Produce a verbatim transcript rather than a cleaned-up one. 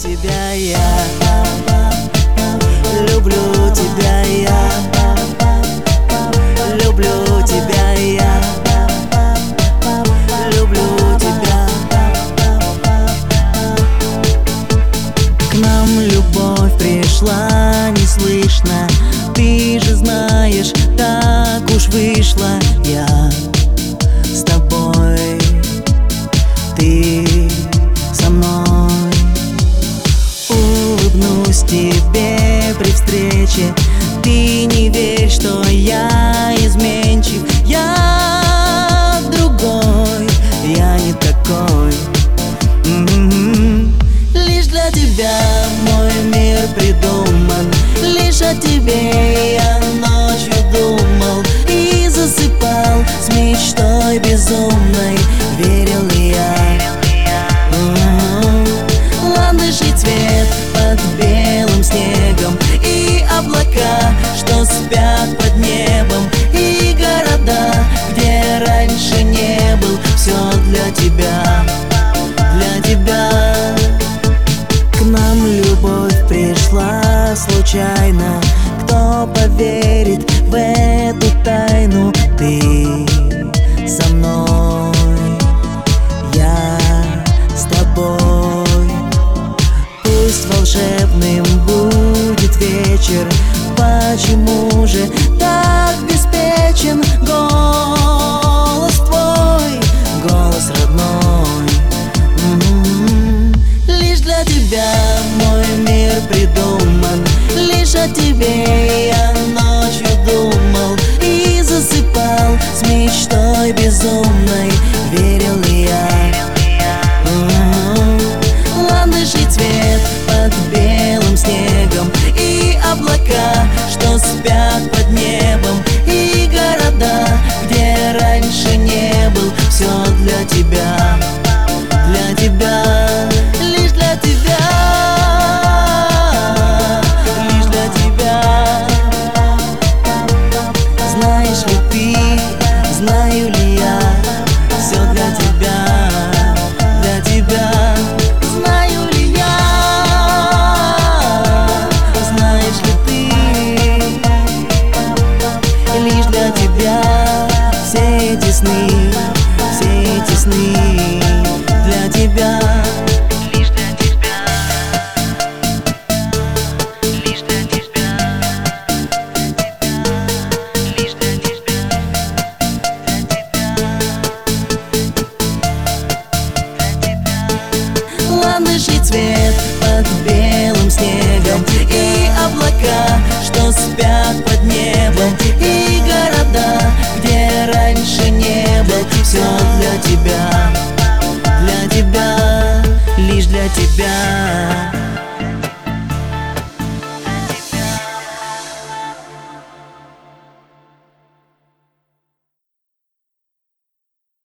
тебя я, люблю тебя я, люблю тебя я, люблю тебя. К нам любовь пришла неслышно, ты же знаешь, так уж вышло. Я с тобой, ты со мной. Улыбнусь тебе при встрече, ты не верь, что я изменчив. Я другой, я не такой. М-м-м. Лишь для тебя мой мир придуман, лишь о тебе я ночью думал и засыпал с мечтой безумной. Верил ли я? Ландышей цвет под белым снегом и облака, что спят под небом, и города, где раньше не был. Все для тебя, для тебя. К нам любовь пришла случайно, кто поверит в эту тайну? Ты со мной, я с тобой. Пусть волшебным будет вечер, почему же так беспечен голос твой, голос родной? М-м-м. Лишь для тебя мой мир придуман, лишь о тебе я ночью думал и засыпал с мечтой безумной. Верил ли я? Ландышей цвет под белым снегом и облака, что спят под небом, и города, где раньше не был. Все для тебя, для тебя, лишь для тебя, лишь для тебя. Знаешь ли ты, знаю ли я, все для тебя, для тебя. Лишь для тебя все эти сны, все эти сны для тебя. Лишь для тебя, лишь для тебя, лишь для тебя, для тебя. Ландышей цвет под белым снегом и облака, что спят под небом, и города, где раньше не был. Все для тебя, для тебя, лишь для тебя.